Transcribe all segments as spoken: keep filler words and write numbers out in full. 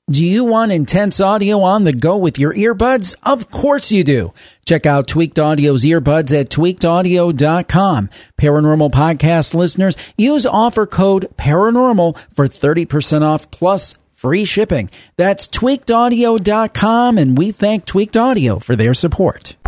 Do you want intense audio on the go with your earbuds? Of course you do. Check out Tweaked Audio's earbuds at tweaked audio dot com. Paranormal Podcast listeners, use offer code PARANORMAL for thirty percent off plus free shipping. That's tweaked audio dot com, and we thank Tweaked Audio for their support.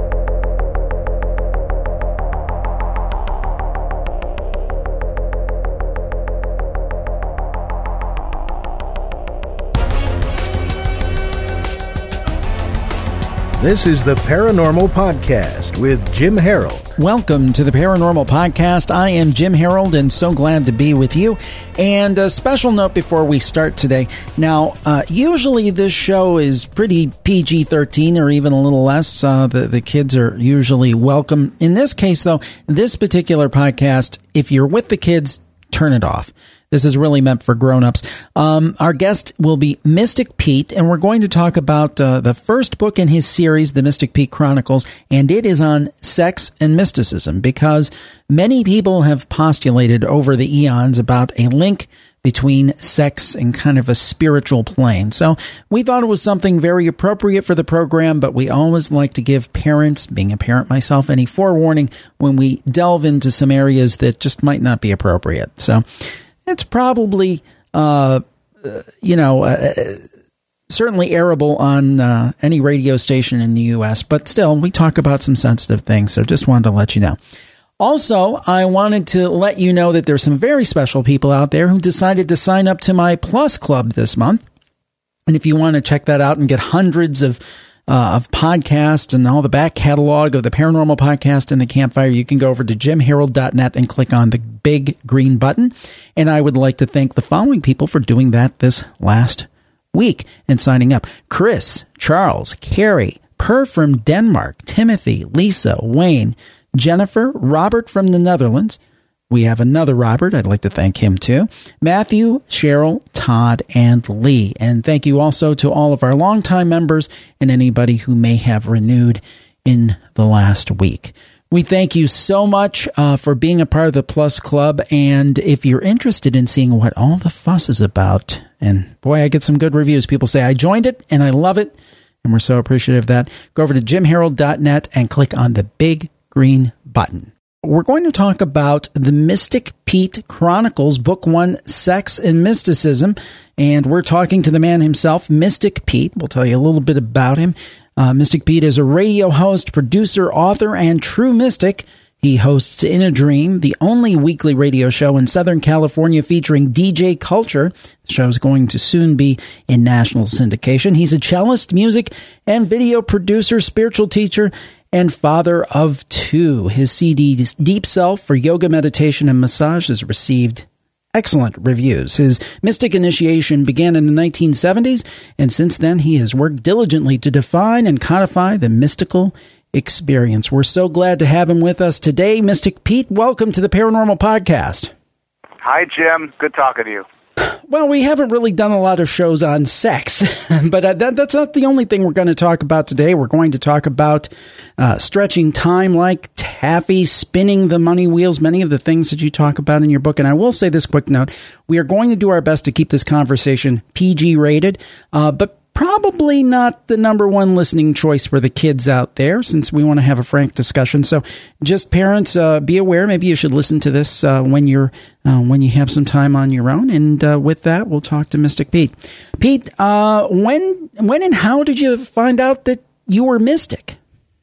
This is the Paranormal Podcast with Jim Harold. Welcome to the Paranormal Podcast. I am Jim Harold and so glad to be with you. And a special note before we start today. Now, uh, usually this show is pretty P G thirteen or even a little less. Uh, the, the kids are usually welcome. In this case, though, this particular podcast, if you're with the kids, turn it off. This is really meant for grown-ups. Um, our guest will be Mystic Pete, and we're going to talk about uh, the first book in his series, The Mystic Pete Chronicles, and it is on sex and mysticism, because many people have postulated over the eons about a link between sex and kind of a spiritual plane. So we thought it was something very appropriate for the program, but we always like to give parents, being a parent myself, any forewarning when we delve into some areas that just might not be appropriate. So it's probably, uh, uh, you know, uh, certainly airable on uh, any radio station in the U S, but still, we talk about some sensitive things, so just wanted to let you know. Also, I wanted to let you know that there's some very special people out there who decided to sign up to my Plus Club this month. And if you want to check that out and get hundreds of Uh, of podcasts and all the back catalog of the Paranormal Podcast and the Campfire, you can go over to jim harold dot net and click on the big green button. And I would like to thank the following people for doing that this last week and signing up. Chris, Charles, Carrie, Per from Denmark, Timothy, Lisa, Wayne, Jennifer, Robert from the Netherlands. We have another Robert. I'd like to thank him too. Matthew, Cheryl, Todd, and Lee. And thank you also to all of our longtime members and anybody who may have renewed in the last week. We thank you so much uh, for being a part of the Plus Club. And if you're interested in seeing what all the fuss is about, and boy, I get some good reviews. People say, I joined it and I love it. And we're so appreciative of that. Go over to jim harold dot net and click on the big green button. We're going to talk about the Mystic Pete Chronicles, Book One, Sex and Mysticism. And we're talking to the man himself, Mystic Pete. We'll tell you a little bit about him. Uh, Mystic Pete is a radio host, producer, author, and true mystic. He hosts In a Dream, the only weekly radio show in Southern California featuring D J culture. The show is going to soon be in national syndication. He's a cellist, music, and video producer, spiritual teacher, and father of two. His C D, Deep Self for Yoga, Meditation, and Massage, has received excellent reviews. His mystic initiation began in the nineteen seventies, and since then he has worked diligently to define and codify the mystical experience. We're so glad to have him with us today. Mystic Pete, welcome to the Paranormal Podcast. Hi, Jim. Good talking to you. Well, we haven't really done a lot of shows on sex, but uh, that, that's not the only thing we're going to talk about today. We're going to talk about uh, stretching time like taffy, spinning the money wheels, many of the things that you talk about in your book. And I will say this quick note. We are going to do our best to keep this conversation P G rated, uh, but probably not the number one listening choice for the kids out there, since we want to have a frank discussion. So just parents, uh, be aware. Maybe you should listen to this uh, when you're uh, when you have some time on your own. And uh, with that, we'll talk to Mystic Pete. Pete, uh, when when and how did you find out that you were mystic?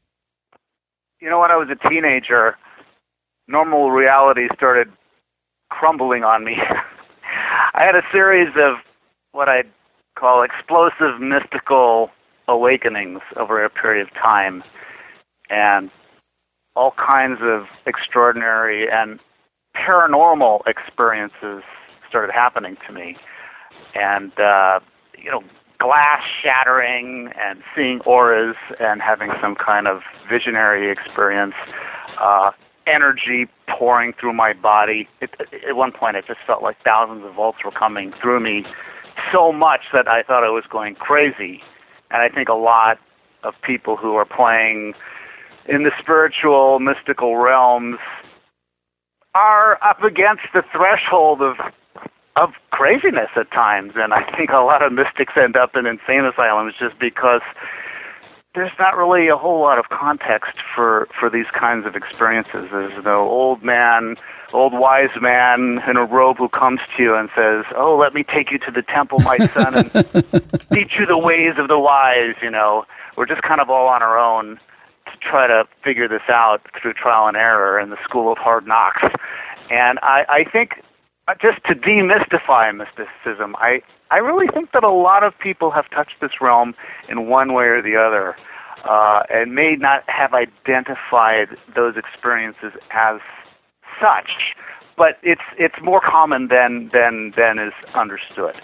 You know, when I was a teenager, normal reality started crumbling on me. I had a series of what I'd call explosive mystical awakenings over a period of time, and all kinds of extraordinary and paranormal experiences started happening to me. And, uh, you know, glass shattering and seeing auras and having some kind of visionary experience, uh, energy pouring through my body. It, at one point, it just felt like thousands of volts were coming through me, so much that I thought I was going crazy. And I think a lot of people who are playing in the spiritual, mystical realms are up against the threshold of of craziness at times, and I think a lot of mystics end up in insane asylums just because there's not really a whole lot of context for, for these kinds of experiences. There's no old man, old wise man in a robe who comes to you and says, "Oh, let me take you to the temple, my son, and teach you the ways of the wise," you know. We're just kind of all on our own to try to figure this out through trial and error in the school of hard knocks. And I, I think, just to demystify mysticism, I, I really think that a lot of people have touched this realm in one way or the other, uh, and may not have identified those experiences as such, but it's it's more common than than than is understood.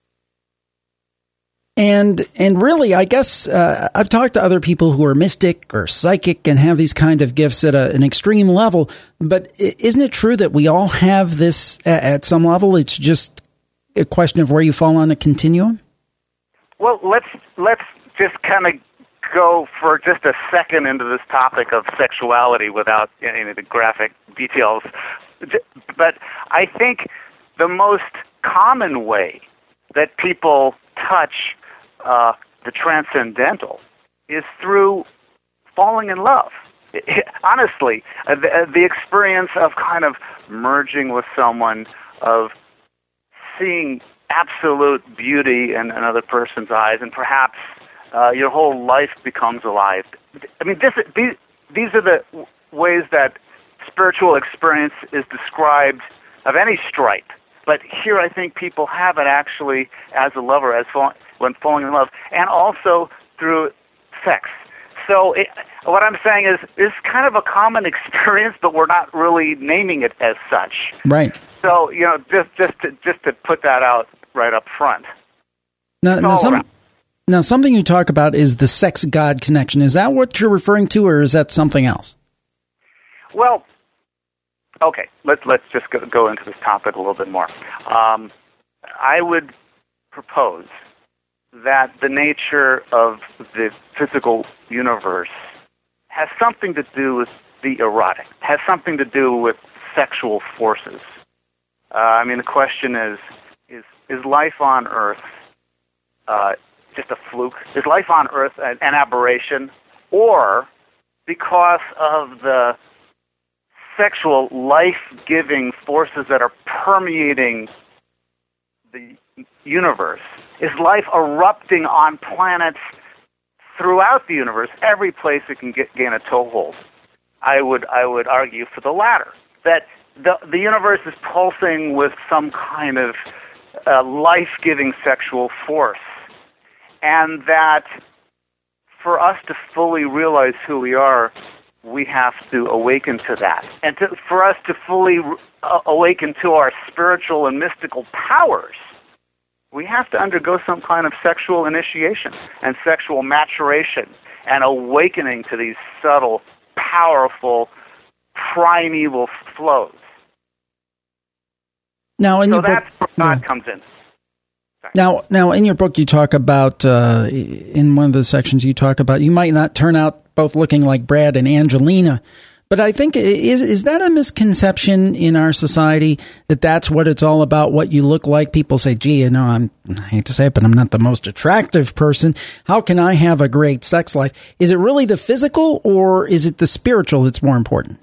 And and really, I guess uh, I've talked to other people who are mystic or psychic and have these kind of gifts at a, an extreme level. But isn't it true that we all have this at, at some level? It's just a question of where you fall on the continuum. Well, let's let's just kind of go for just a second into this topic of sexuality without any of the graphic details. But I think the most common way that people touch uh, the transcendental is through falling in love. Honestly, uh, the, uh, the experience of kind of merging with someone, of seeing absolute beauty in another person's eyes, and perhaps uh, your whole life becomes alive. I mean, this, these, these are the w- ways that spiritual experience is described of any stripe. But here I think people have it actually as a lover, as fall, when falling in love, and also through sex. So it, what I'm saying is it's kind of a common experience, but we're not really naming it as such. Right. So, you know, just just to, just to put that out right up front. Now, now, some, now, something you talk about is the sex-god connection. Is that what you're referring to, or is that something else? Well, okay, let's let's just go, go into this topic a little bit more. Um, I would propose that the nature of the physical universe has something to do with the erotic, has something to do with sexual forces. Uh, I mean, the question is, is, is life on Earth uh, just a fluke? Is life on Earth an, an aberration? Or because of the sexual life-giving forces that are permeating the universe, is life erupting on planets throughout the universe, every place it can get, gain a toehold? I would I would argue for the latter, that the the universe is pulsing with some kind of uh, life-giving sexual force, and that for us to fully realize who we are, we have to awaken to that. And to, for us to fully uh, awaken to our spiritual and mystical powers, we have to undergo some kind of sexual initiation and sexual maturation and awakening to these subtle, powerful, primeval flows. Now, in so your that's book, where God yeah. comes in. Sorry. Now, now, in your book, you talk about, uh, in one of the sections, you talk about, you might not turn out both looking like Brad and Angelina, but I think, is is that a misconception in our society, that that's what it's all about, what you look like? People say, gee, you know, I'm, I hate to say it, but I'm not the most attractive person. How can I have a great sex life? Is it really the physical, or is it the spiritual that's more important?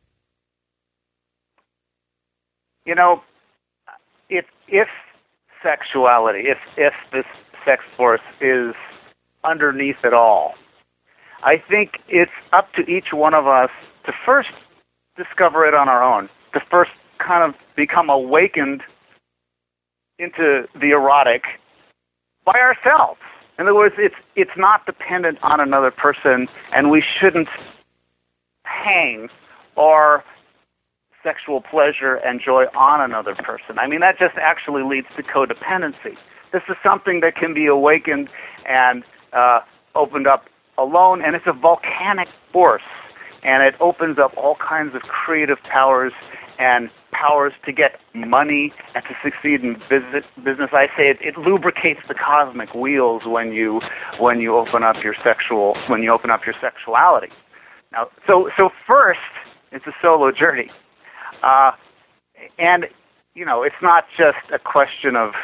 You know, if if sexuality, if if this sex force is underneath it all, I think it's up to each one of us to first discover it on our own, to first kind of become awakened into the erotic by ourselves. In other words, it's it's not dependent on another person, and we shouldn't hang our sexual pleasure and joy on another person. I mean, that just actually leads to codependency. This is something that can be awakened and uh, opened up alone, and it's a volcanic force, and it opens up all kinds of creative powers and powers to get money and to succeed in business. business. I say it, it lubricates the cosmic wheels when you when you open up your sexual when you open up your sexuality. Now, so so first, it's a solo journey. Uh, and you know, it's not just a question of,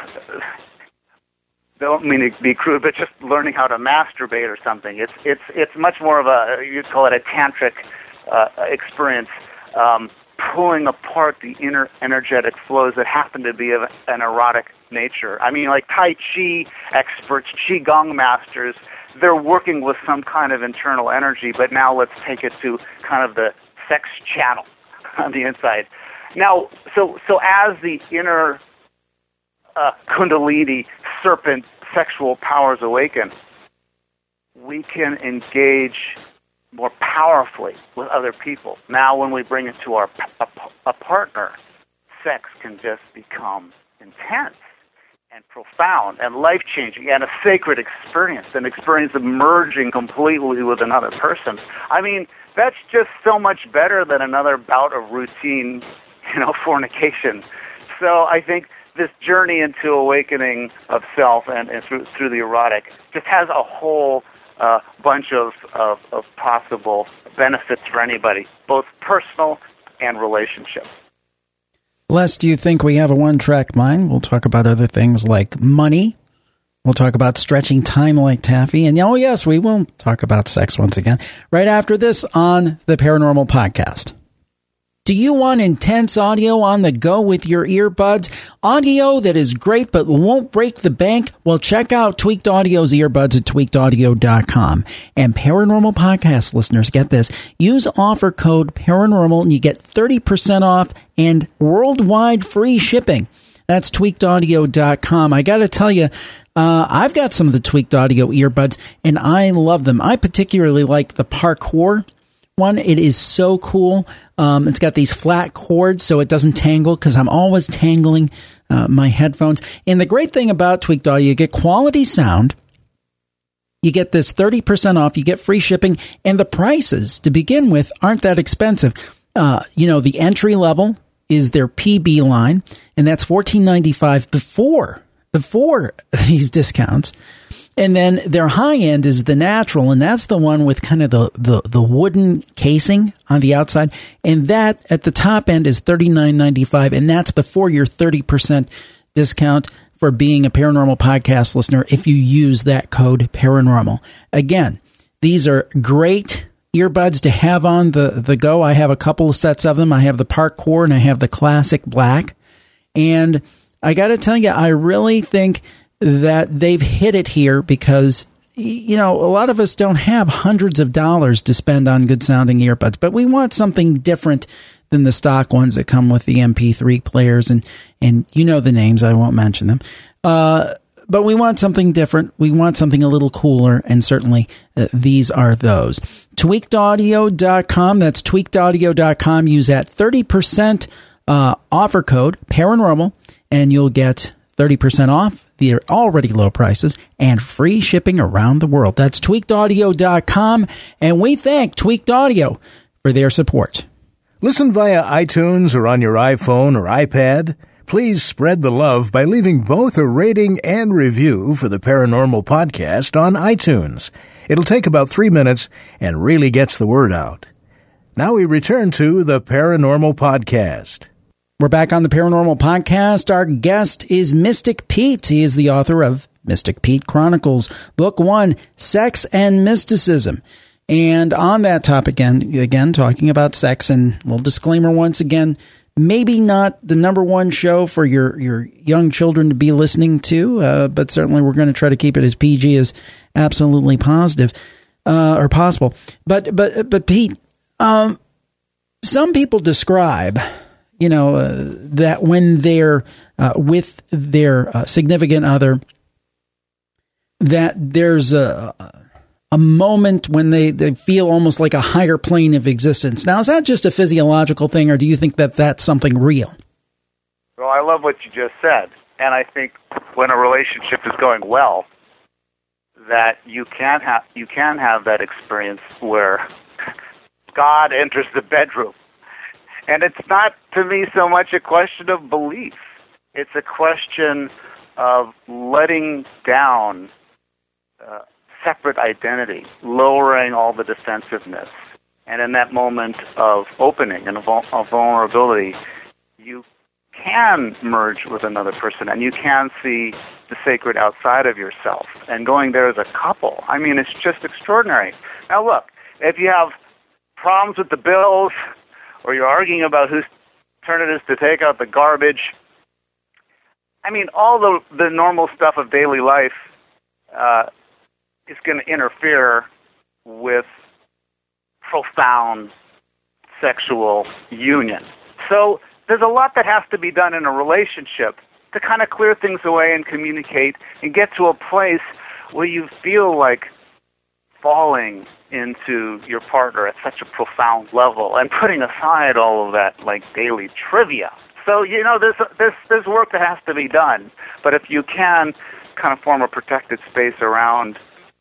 don't mean to be crude, but just learning how to masturbate or something. It's it's it's much more of a, you'd call it a tantric uh, experience, um, pulling apart the inner energetic flows that happen to be of an erotic nature. I mean, like Tai Chi experts, Qigong masters, they're working with some kind of internal energy, but now let's take it to kind of the sex channel on the inside. Now, so so as the inner uh, Kundalini serpent sexual powers awaken, we can engage more powerfully with other people. Now, when we bring it to our a, a partner, sex can just become intense and profound and life-changing and a sacred experience, an experience of merging completely with another person. I mean, that's just so much better than another bout of routine, you know, fornication. So I think this journey into awakening of self and, and through, through the erotic just has a whole uh, bunch of, of, of possible benefits for anybody, both personal and relationship. Les, do you think we have a one-track mind? We'll talk about other things like money. We'll talk about stretching time like taffy. And oh, yes, we will talk about sex once again right after this on the Paranormal Podcast. Do you want intense audio on the go with your earbuds? Audio that is great but won't break the bank? Well, check out Tweaked Audio's earbuds at tweaked audio dot com. And Paranormal Podcast listeners, get this. Use offer code PARANORMAL and you get thirty percent off and worldwide free shipping. That's tweaked audio dot com. I got to tell you, uh, I've got some of the Tweaked Audio earbuds, and I love them. I particularly like the Parkour one. It is so cool. Um, it's got these flat cords so it doesn't tangle, because I'm always tangling uh, my headphones. And the great thing about Tweaked Audio, you get quality sound. You get this thirty percent off. You get free shipping. And the prices, to begin with, aren't that expensive. Uh, you know, the entry level is their P B line, and that's fourteen ninety-five before, before these discounts. And then their high end is the natural, and that's the one with kind of the, the, the wooden casing on the outside. And that at the top end is thirty-nine ninety-five, and that's before your thirty percent discount for being a Paranormal Podcast listener if you use that code Paranormal. Again, these are great earbuds to have on the, the go. I have a couple of sets of them. I have the Parkour and I have the Classic Black. And I got to tell you, I really think that they've hit it here because, you know, a lot of us don't have hundreds of dollars to spend on good sounding earbuds, but we want something different than the stock ones that come with the M P three players. And, and you know the names, I won't mention them. Uh, but we want something different. We want something a little cooler. And certainly uh, these are those. tweaked audio dot com. That's tweaked audio dot com. Use that thirty percent uh, offer code Paranormal and you'll get thirty percent off the already low prices and free shipping around the world. That's tweaked audio dot com, and we thank Tweaked Audio for their support. Listen via iTunes or on your iPhone or iPad. Please spread the love by leaving both a rating and review for the Paranormal Podcast on iTunes. It'll take about three minutes and really gets the word out. Now we return to the Paranormal Podcast. We're back on the Paranormal Podcast. Our guest is Mystic Pete. He is the author of Mystic Pete Chronicles, Book One, Sex and Mysticism. And on that topic, again, again, talking about sex, and a little disclaimer once again, maybe not the number one show for your, your young children to be listening to, uh, but certainly we're going to try to keep it as P G as absolutely positive uh, or possible. But, but, but Pete, um, some people describe... You know, uh, that when they're uh, with their uh, significant other, that there's a, a moment when they, they feel almost like a higher plane of existence. Now, is that just a physiological thing, or do you think that that's something real? Well, I love what you just said. And I think when a relationship is going well, that you can have, you can have that experience where God enters the bedroom. And it's not, to me, so much a question of belief. It's a question of letting down uh, separate identity, lowering all the defensiveness. And in that moment of opening and of vulnerability, you can merge with another person and you can see the sacred outside of yourself. And going there as a couple, I mean, it's just extraordinary. Now, look, if you have problems with the bills or you're arguing about whose turn it is to take out the garbage, I mean, all the, the normal stuff of daily life uh, is going to interfere with profound sexual union. So there's a lot that has to be done in a relationship to kind of clear things away and communicate and get to a place where you feel like falling into your partner at such a profound level and putting aside all of that like daily trivia. So, you know, there's, there's, there's work that has to be done. But if you can kind of form a protected space around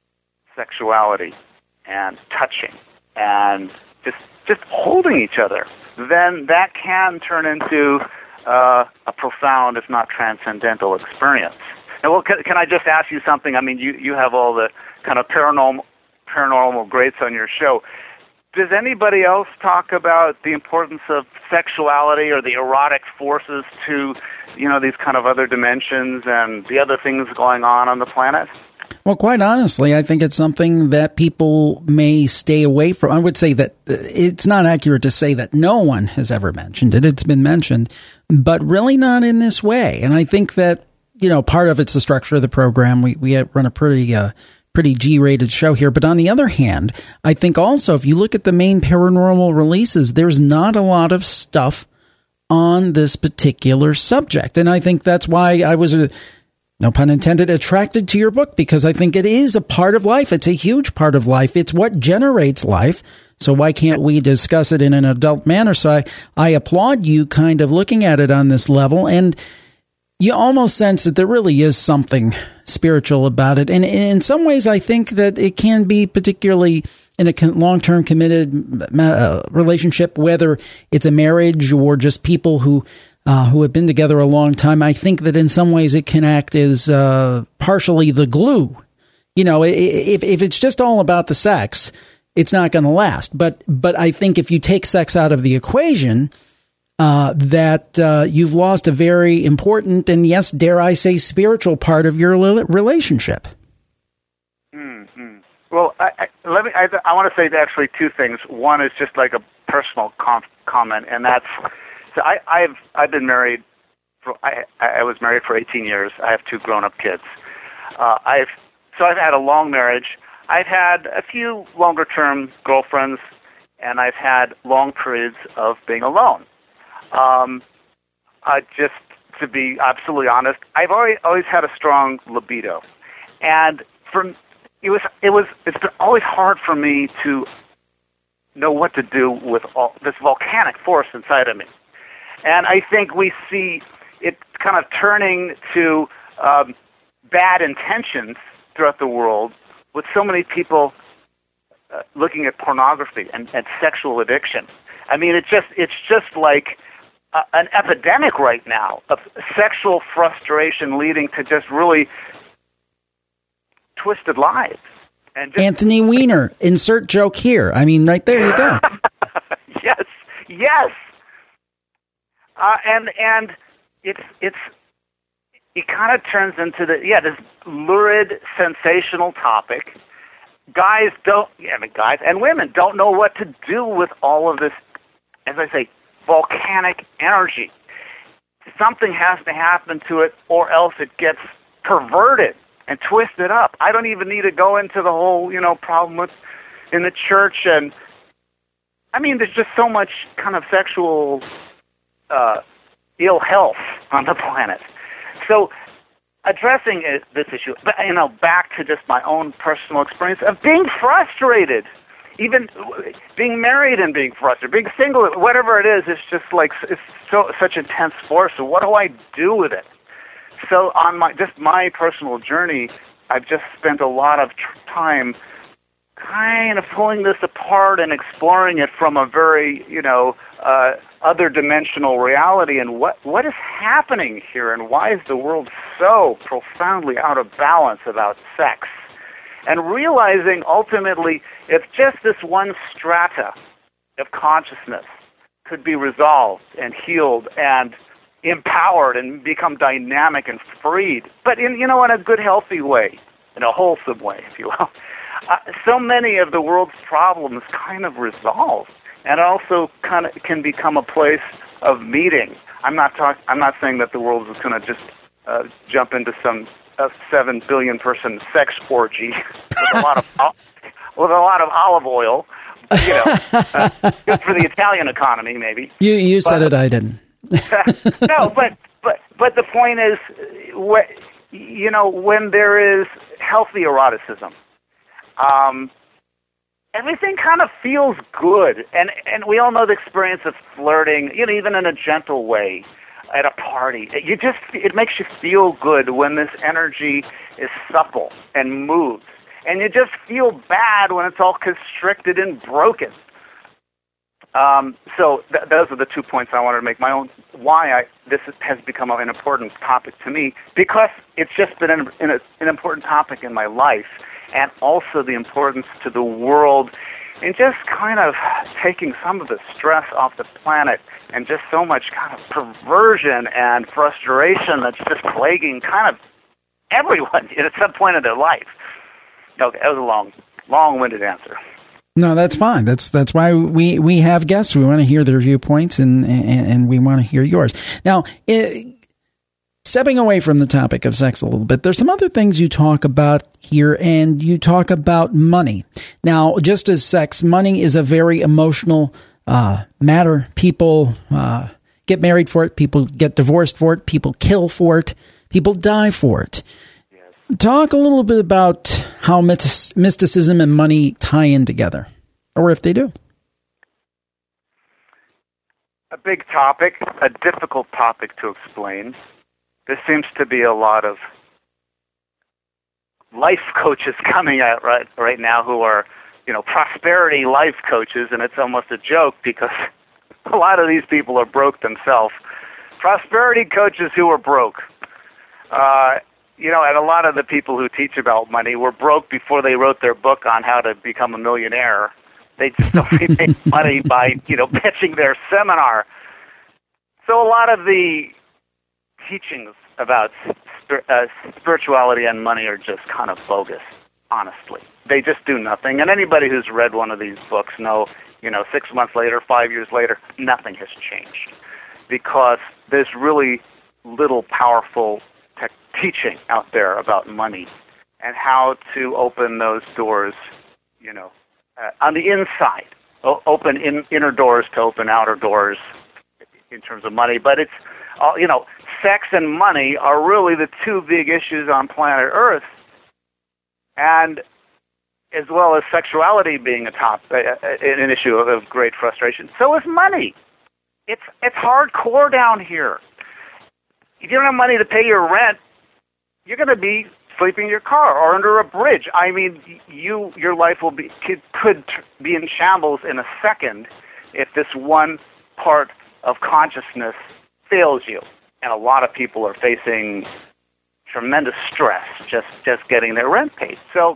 sexuality and touching and just just holding each other, then that can turn into uh, a profound, if not transcendental, experience. And well, can, can I just ask you something? I mean, you, you have all the kind of paranormal paranormal greats on your show. Does anybody else talk about the importance of sexuality or the erotic forces to, you know, these kind of other dimensions and the other things going on on the planet? Well, quite honestly, I think it's something that people may stay away from. I would say that it's not accurate to say that no one has ever mentioned it. It's been mentioned, but really not in this way. And I think that, you know, part of it's the structure of the program. We we run a pretty uh, pretty G-rated show here. But on the other hand, I think also if you look at the main paranormal releases, there's not a lot of stuff on this particular subject. And I think that's why I was a no pun intended, attracted to your book, because I think it is a part of life. It's a huge part of life. It's what generates life. So why can't we discuss it in an adult manner? So I, I applaud you kind of looking at it on this level. And you almost sense that there really is something spiritual about it. And in some ways, I think that it can be particularly in a long-term committed uh, relationship, whether it's a marriage or just people who Uh, who have been together a long time. I think that in some ways it can act as uh, partially the glue. You know, if if it's just all about the sex, it's not going to last. But but I think if you take sex out of the equation, uh, that uh, you've lost a very important and, yes, dare I say, spiritual part of your relationship. Mm-hmm. Well, I, I, let me. I, I want to say actually two things. One is just like a personal com- comment, and that's. So I, I've I've been married. For, I I was married for eighteen years. I have two grown-up kids. Uh, I've so I've had a long marriage. I've had a few longer-term girlfriends, and I've had long periods of being alone. Um, I just to be absolutely honest, I've always always had a strong libido, and from it was it was it's been always hard for me to know what to do with all this volcanic force inside of me. And I think we see it kind of turning to um, bad intentions throughout the world with so many people uh, looking at pornography and, and sexual addiction. I mean, it just it's just like uh, an epidemic right now of sexual frustration leading to just really twisted lives. And just Anthony Weiner, insert joke here. I mean, right there you go. Yes, yes. Uh, and and it's it's it kind of turns into the yeah this lurid sensational topic. Guys don't yeah I mean, guys and women don't know what to do with all of this, as I say, volcanic energy. Something has to happen to it, or else it gets perverted and twisted up. I don't even need to go into the whole you know problem with in the church, and I mean there's just so much kind of sexual. Uh, ill health on the planet. So addressing it, this issue, but you know, back to just my own personal experience of being frustrated, even being married and being frustrated, being single, whatever it is, it's just like it's so such intense force. So what do I do with it? So on my just my personal journey, I've just spent a lot of tr- time kind of pulling this apart and exploring it from a very, you know, uh, other dimensional reality and what, what is happening here and why is the world so profoundly out of balance about sex? And realizing ultimately if just this one strata of consciousness could be resolved and healed and empowered and become dynamic and freed, but in, you know, in a good, healthy way, in a wholesome way, if you will. Uh, so many of the world's problems kind of resolve, and also kind of can become a place of meeting. I'm not talk, I'm not saying that the world is going to just uh, jump into some uh, seven billion person sex orgy with a lot of with a lot of olive oil. You know, uh, good for the Italian economy, maybe. You you but, said it, I didn't. no, but but but the point is, wh- you know, when there is healthy eroticism, um, everything kind of feels good, and and we all know the experience of flirting, you know, even in a gentle way at a party. You just it makes you feel good when this energy is supple and moves, and you just feel bad when it's all constricted and broken. Um, so th- those are the two points I wanted to make. My own why I this has become an important topic to me, because it's just been an, an, an important topic in my life, and also the importance to the world in just kind of taking some of the stress off the planet, and just so much kind of perversion and frustration that's just plaguing kind of everyone at some point in their life. Okay, that was a long, long-winded answer. No, that's fine. That's that's why we, we have guests. We want to hear their viewpoints, and and, and we want to hear yours. Now, it, stepping away from the topic of sex a little bit, there's some other things you talk about here, and you talk about money. Now, just as sex, money is a very emotional uh, matter. People uh, get married for it. People get divorced for it. People kill for it. People die for it. Talk a little bit about how mysticism and money tie in together, or if they do. A big topic, a difficult topic to explain. There seems to be a lot of life coaches coming out right right now who are, you know, prosperity life coaches, and it's almost a joke because a lot of these people are broke themselves. Prosperity coaches who are broke. Uh, You know, and a lot of the people who teach about money were broke before they wrote their book on how to become a millionaire. They just only make money by, you know, pitching their seminar. So a lot of the teachings about spir- uh, spirituality and money are just kind of bogus, honestly. They just do nothing. And anybody who's read one of these books know, you know, six months later, five years later, nothing has changed. Because there's really little powerful teaching out there about money and how to open those doors, you know, uh, on the inside, o- open in, inner doors to open outer doors in terms of money. But it's, uh, you know, sex and money are really the two big issues on planet Earth, and as well as sexuality being a top, uh, an issue of, of great frustration. So is money. It's it's hardcore down here. If you don't have money to pay your rent, you're going to be sleeping in your car or under a bridge. I mean, you your life will be could, could be in shambles in a second if this one part of consciousness fails you. And a lot of people are facing tremendous stress just, just getting their rent paid. So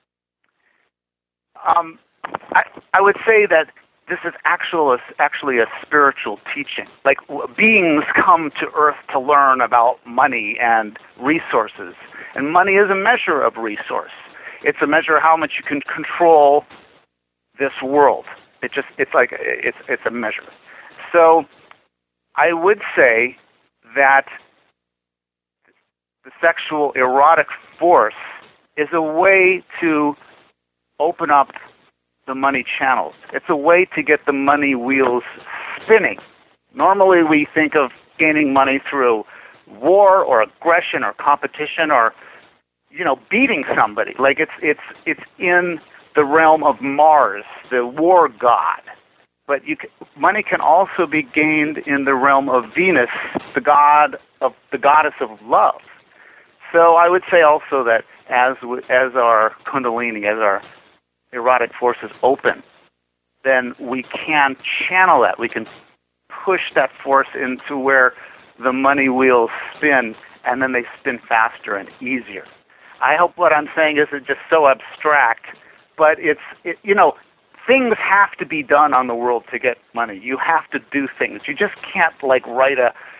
um, I, I would say that this is actual, actually a spiritual teaching. Like, beings come to Earth to learn about money and resources. And money is a measure of resource. It's a measure of how much you can control this world. It just, it's like, it's, it's a measure. So I would say that the sexual erotic force is a way to open up the money channels. It's a way to get the money wheels spinning. Normally we think of gaining money through war or aggression or competition or, you know, beating somebody. Like it's it's it's in the realm of Mars, the war god. But you can, money can also be gained in the realm of Venus, the god of the goddess of love. So I would say also that as as our Kundalini, as our erotic forces open, then we can channel that. We can push that force into where the money wheels spin, and then they spin faster and easier. I hope what I'm saying isn't just so abstract, but it's, it, you know, things have to be done on the world to get money. You have to do things. You just can't, like, write a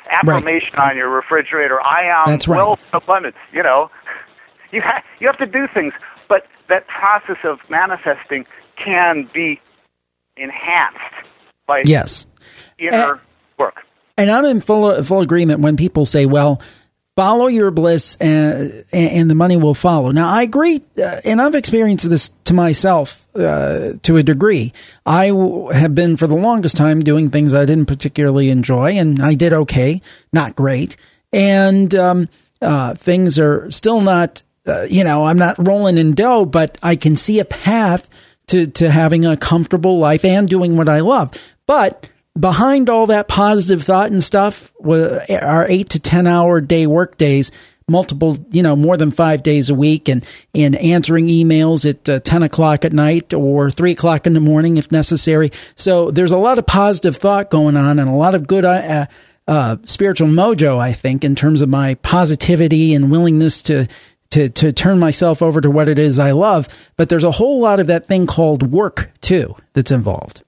affirmation right. on your refrigerator. I am That's right. wealth and abundance. You know, you ha- you have to do things, but that process of manifesting can be enhanced by yes. inner and, work. And I'm in full full agreement when people say, "Well, follow your bliss, and and the money will follow." Now, I agree, uh, and I've experienced this to myself uh, to a degree. I w- have been for the longest time doing things I didn't particularly enjoy, and I did okay, not great, and um, uh, things are still not. Uh, you know, I'm not rolling in dough, but I can see a path to, to having a comfortable life and doing what I love. But behind all that positive thought and stuff are eight to ten hour day work days, multiple, you know, more than five days a week, and, and answering emails at uh, ten o'clock at night or three o'clock in the morning if necessary. So there's a lot of positive thought going on and a lot of good, uh, uh, spiritual mojo, I think, in terms of my positivity and willingness to, to, to turn myself over to what it is I love. But there's a whole lot of that thing called work too that's involved.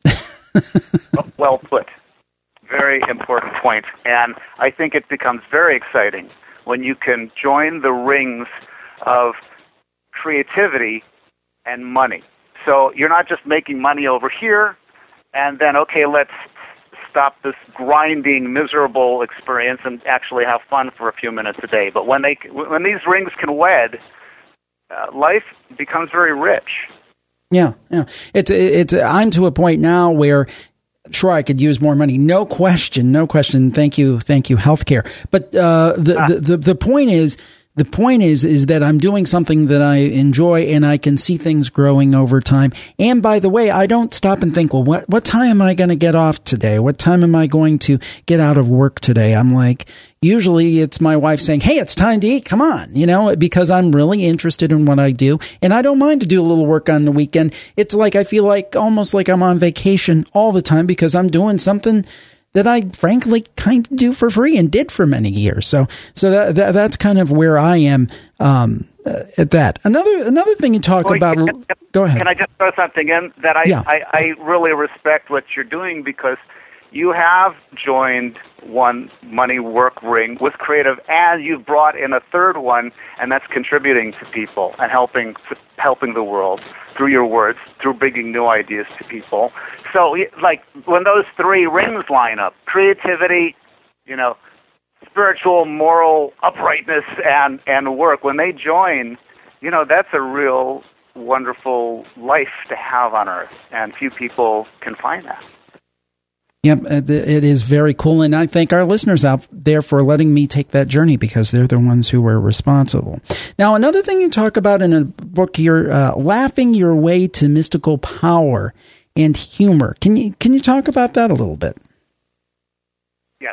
Well put. Very important point. And I think it becomes very exciting when you can join the rings of creativity and money. So you're not just making money over here and then, okay, let's stop this grinding, miserable experience and actually have fun for a few minutes a day. But when they, when these rings can wed, uh, life becomes very rich. Yeah, yeah. It's it's. I'm to a point now where, sure, I could use more money. No question, no question. Thank you, thank you, healthcare. But uh, the, ah. the the the point is, the point is, is that I'm doing something that I enjoy, and I can see things growing over time. And by the way, I don't stop and think, well, what what time am I going to get off today? What time am I going to get out of work today? I'm like, usually it's my wife saying, hey, it's time to eat. Come on, you know, because I'm really interested in what I do. And I don't mind to do a little work on the weekend. It's like I feel like almost like I'm on vacation all the time because I'm doing something that I frankly kind of do for free and did for many years. So, so that, that that's kind of where I am um, uh, at that. Another another thing you talk well, about. Can, can, go ahead. Can I just throw something in that I, yeah. I I really respect what you're doing because you have joined one money work ring with creative, and you've brought in a third one, and that's contributing to people and helping helping the world through your words, through bringing new ideas to people. So, like, when those three rings line up, creativity, you know, spiritual, moral uprightness, and, and work, when they join, you know, that's a real wonderful life to have on Earth, and few people can find that. Yep, it is very cool, and I thank our listeners out there for letting me take that journey because they're the ones who were responsible. Now, another thing you talk about in a book here, uh, laughing your way to mystical power and humor. Can you can you talk about that a little bit? Yes.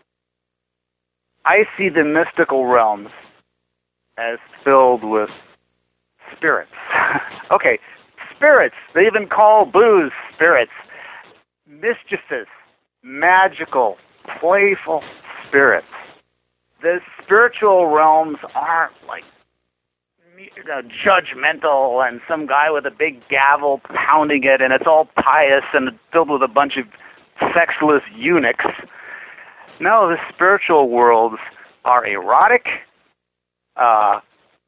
I see the mystical realms as filled with spirits. Okay, spirits. They even call booze spirits. Mischievous, magical, playful spirits. The spiritual realms aren't like you know, judgmental and some guy with a big gavel pounding it and it's all pious and filled with a bunch of sexless eunuchs. No, the spiritual worlds are erotic, uh,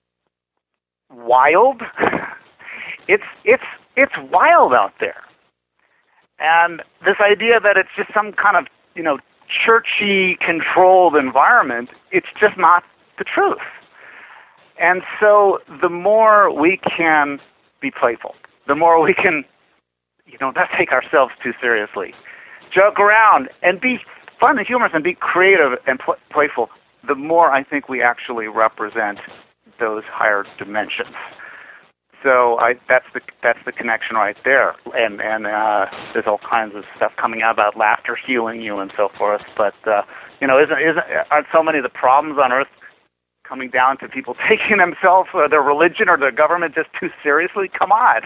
wild. It's it's it's wild out there. And this idea that it's just some kind of, you know, churchy, controlled environment, it's just not the truth. And so the more we can be playful, the more we can, you know, not take ourselves too seriously, joke around and be fun and humorous and be creative and pl- playful, the more I think we actually represent those higher dimensions. So I, that's the that's the connection right there, and and uh, there's all kinds of stuff coming out about laughter healing you and so forth. But uh, you know, isn't isn't aren't so many of the problems on Earth coming down to people taking themselves or their religion or their government just too seriously? Come on.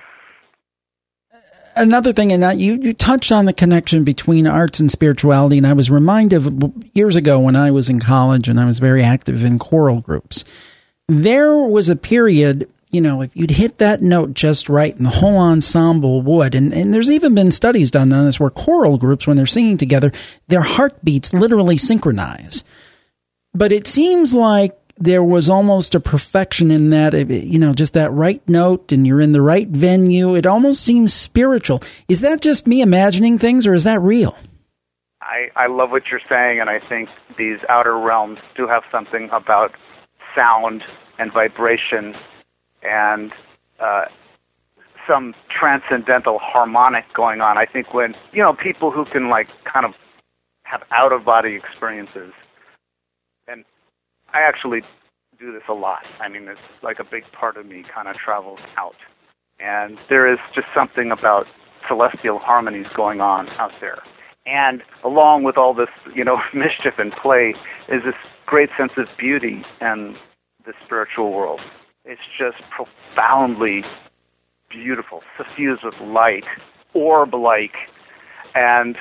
Another thing, and that you you touched on the connection between arts and spirituality, and I was reminded of years ago when I was in college and I was very active in choral groups. There was a period you know, if you'd hit that note just right and the whole ensemble would, and, and there's even been studies done on this where choral groups, when they're singing together, their heartbeats literally synchronize. But it seems like there was almost a perfection in that, you know, just that right note and you're in the right venue. It almost seems spiritual. Is that just me imagining things, or is that real? I, I love what you're saying, and I think these outer realms do have something about sound and vibration and uh, some transcendental harmonic going on. I think when, you know, people who can, like, kind of have out-of-body experiences, and I actually do this a lot. I mean, it's like a big part of me kind of travels out. And there is just something about celestial harmonies going on out there. And along with all this, you know, mischief and play is this great sense of beauty and the spiritual world. It's just profoundly beautiful, suffused with light, orb-like. And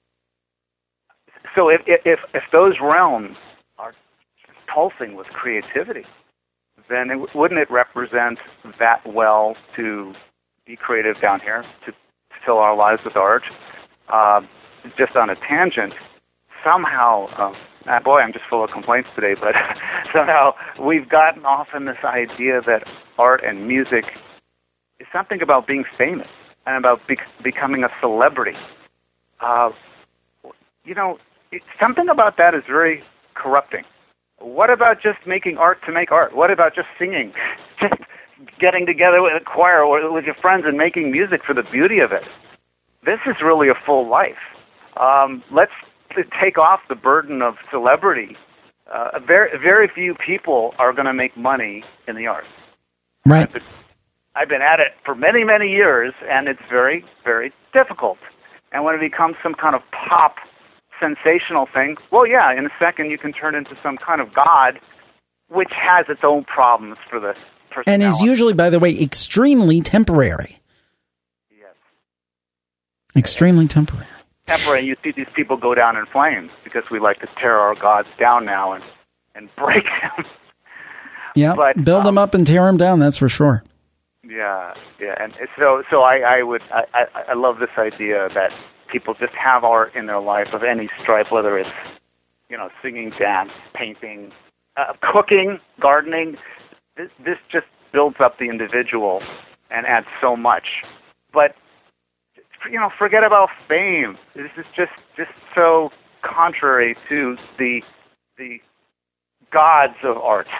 so if, if, if those realms are pulsing with creativity, then it, wouldn't it represent that well to be creative down here, to, to fill our lives with art? Uh, just on a tangent, somehow, um, ah, boy, I'm just full of complaints today, but somehow we've gotten off in this idea that art and music is something about being famous and about be- becoming a celebrity. Uh, you know, it, something about that is very corrupting. What about just making art to make art? What about just singing? Just getting together with a choir or with your friends and making music for the beauty of it? This is really a full life. Um, let's take off the burden of celebrity. Uh, very, very few people are going to make money in the arts. Right. I've been, I've been at it for many, many years, and it's very, very difficult. And when it becomes some kind of pop sensational thing, well, yeah, in a second you can turn into some kind of god, which has its own problems for the personality. And is usually, by the way, extremely temporary. Yes. Extremely temporary. Temporary, and you see these people go down in flames because we like to tear our gods down now and, and break them. Yeah, but, build um, them up and tear them down, that's for sure. Yeah, yeah, and so so I, I would I, I, I love this idea that people just have art in their life of any stripe, whether it's, you know, singing, dance, painting, uh, cooking, gardening. This, this just builds up the individual and adds so much. But, you know, forget about fame. This is just, just so contrary to the the gods of art.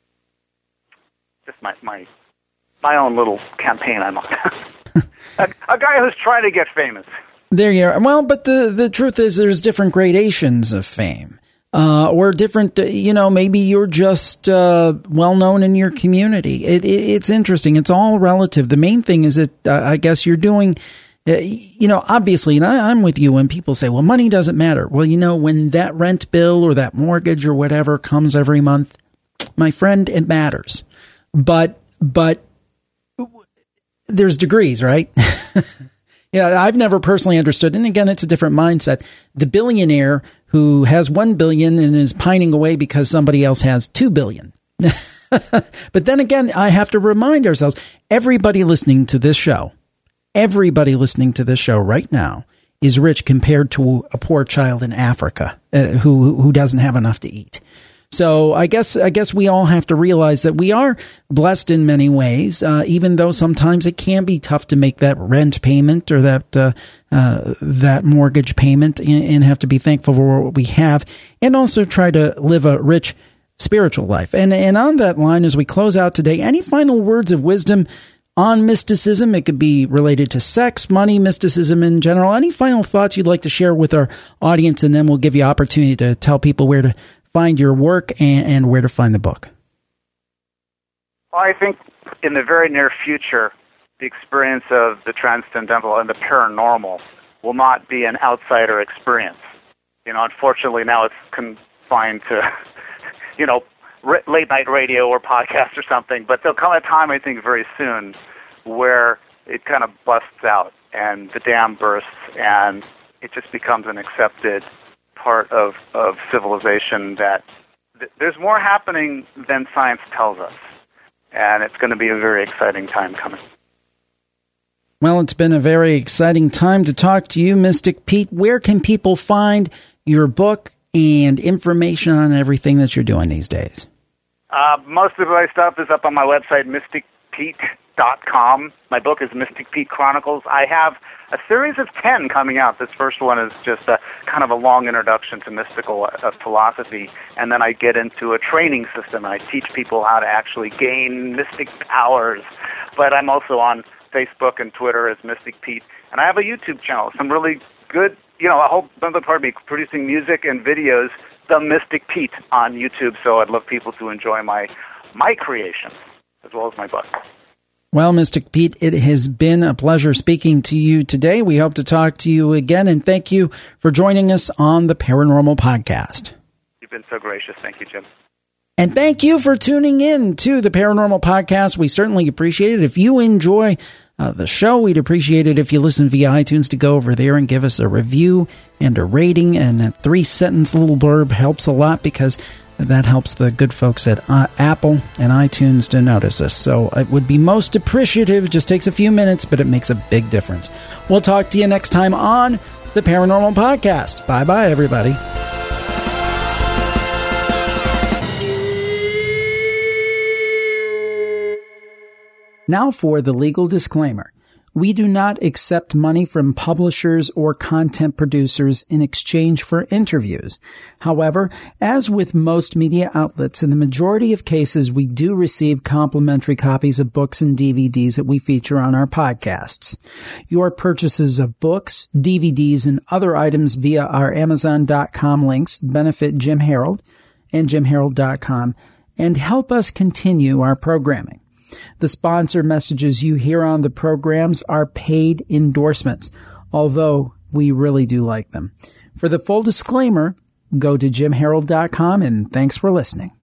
Just my my, my own little campaign I'm on. a, a guy who's trying to get famous. There you are. Well, but the, the truth is there's different gradations of fame. Uh, or different, you know, maybe you're just uh, well-known in your community. It, it, it's interesting. It's all relative. The main thing is that uh, I guess you're doing, uh, you know, obviously, and I, I'm with you when people say, well, money doesn't matter. Well, you know, when that rent bill or that mortgage or whatever comes every month, my friend, it matters. But, but there's degrees, right? Yeah, I've never personally understood, and again, it's a different mindset. The billionaire who has one billion and is pining away because somebody else has two billion. But then again, I have to remind ourselves, everybody listening to this show, everybody listening to this show right now is rich compared to a poor child in Africa uh, who who doesn't have enough to eat. So I guess I guess we all have to realize that we are blessed in many ways, uh, even though sometimes it can be tough to make that rent payment or that uh, uh, that mortgage payment, and, and have to be thankful for what we have, and also try to live a rich spiritual life. And and on that line, as we close out today, any final words of wisdom on mysticism? It could be related to sex, money, mysticism in general. Any final thoughts you'd like to share with our audience, and then we'll give you opportunity to tell people where to find your work and, and where to find the book. Well, I think in the very near future, the experience of the transcendental and the paranormal will not be an outsider experience. You know, unfortunately, now it's confined to, you know, late night radio or podcast or something. But there'll come a time, I think, very soon where it kind of busts out and the dam bursts and it just becomes an accepted part of, of civilization that th- there's more happening than science tells us. and it's going to be a very exciting time coming. Well, it's been a very exciting time to talk to you, Mystic Pete. Where can people find your book and information on everything that you're doing these days? Uh, most of my stuff is up on my website, mystic pete dot com. My book is Mystic Pete Chronicles. I have a series of ten coming out. This first one is just a kind of a long introduction to mystical uh, philosophy, and then I get into a training system, and I teach people how to actually gain mystic powers. But I'm also on Facebook and Twitter as Mystic Pete, and I have a YouTube channel, some really good, you know, a whole another part of me producing music and videos, The Mystic Pete, on YouTube. So I'd love people to enjoy my my creations as well as my book. Well, Mystic Pete, it has been a pleasure speaking to you today. We hope to talk to you again, and thank you for joining us on the Paranormal Podcast. You've been so gracious. Thank you, Jim. And thank you for tuning in to the Paranormal Podcast. We certainly appreciate it. If you enjoy uh, the show, we'd appreciate it if you listen via iTunes to go over there and give us a review and a rating. And a three-sentence little blurb helps a lot, because that helps the good folks at uh, Apple and iTunes to notice us. So it would be most appreciative. It just takes a few minutes, but it makes a big difference. We'll talk to you next time on the Paranormal Podcast. Bye-bye, everybody. Now for the legal disclaimer. We do not accept money from publishers or content producers in exchange for interviews. However, as with most media outlets, in the majority of cases, we do receive complimentary copies of books and D V Ds that we feature on our podcasts. Your purchases of books, D V Ds, and other items via our Amazon dot com links benefit Jim Harold and Jim Harold dot com and help us continue our programming. The sponsor messages you hear on the programs are paid endorsements, although we really do like them. For the full disclaimer, go to Jim Harold dot com, and thanks for listening.